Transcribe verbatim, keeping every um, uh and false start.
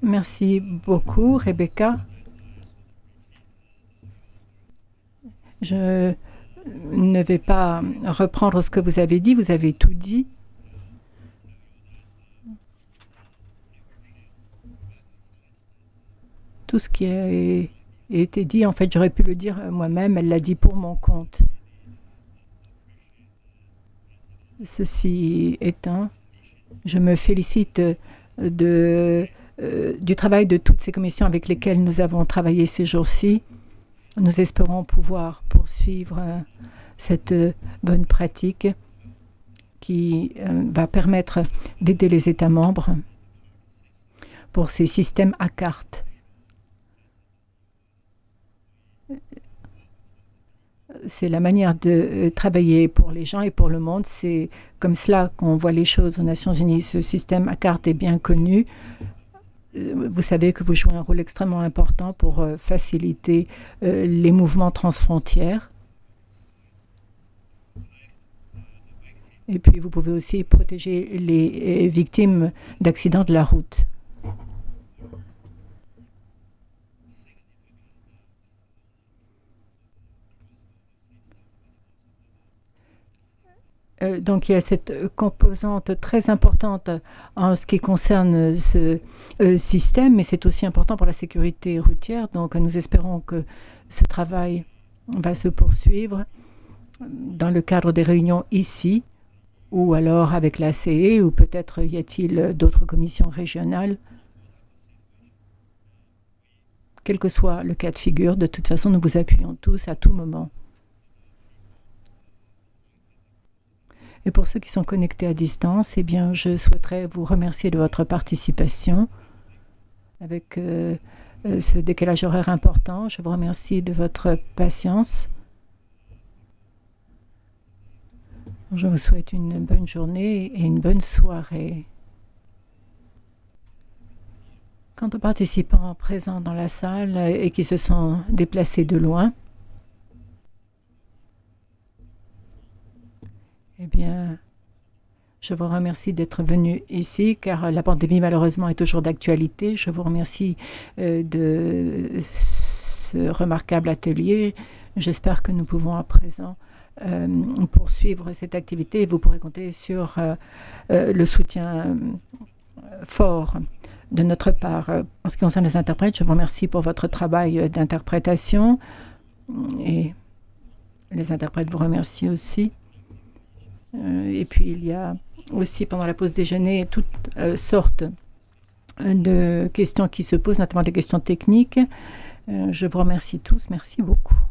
Merci beaucoup, Rebecca. Je ne vais pas reprendre ce que vous avez dit, vous avez tout dit. Tout ce qui a été dit, en fait, j'aurais pu le dire moi-même, elle l'a dit pour mon compte. Ceci étant, je me félicite de, euh, du travail de toutes ces commissions avec lesquelles nous avons travaillé ces jours-ci. Nous espérons pouvoir poursuivre euh, cette euh, bonne pratique qui euh, va permettre d'aider les États membres pour ces systèmes à carte. C'est la manière de travailler pour les gens et pour le monde. C'est comme cela qu'on voit les choses aux Nations Unies. Ce système à carte est bien connu. Vous savez que vous jouez un rôle extrêmement important pour faciliter les mouvements transfrontières. Et puis vous pouvez aussi protéger les victimes d'accidents de la route. Donc il y a cette composante très importante en ce qui concerne ce euh, système, mais c'est aussi important pour la sécurité routière. Donc nous espérons que ce travail va se poursuivre dans le cadre des réunions ici, ou alors avec la C E, ou peut-être y a-t-il d'autres commissions régionales. Quel que soit le cas de figure, de toute façon, nous vous appuyons tous à tout moment. Et pour ceux qui sont connectés à distance, eh bien, je souhaiterais vous remercier de votre participation avec euh, ce décalage horaire important. Je vous remercie de votre patience. Je vous souhaite une bonne journée et une bonne soirée. Quant aux participants présents dans la salle et qui se sont déplacés de loin, eh bien, je vous remercie d'être venu ici car la pandémie malheureusement est toujours d'actualité. Je vous remercie euh, de ce remarquable atelier. J'espère que nous pouvons à présent euh, poursuivre cette activité et vous pourrez compter sur euh, euh, le soutien fort de notre part. En ce qui concerne les interprètes, je vous remercie pour votre travail d'interprétation et les interprètes vous remercient aussi. Et puis il y a aussi pendant la pause déjeuner toutes euh, sortes de questions qui se posent, notamment des questions techniques. Euh, je vous remercie tous, merci beaucoup.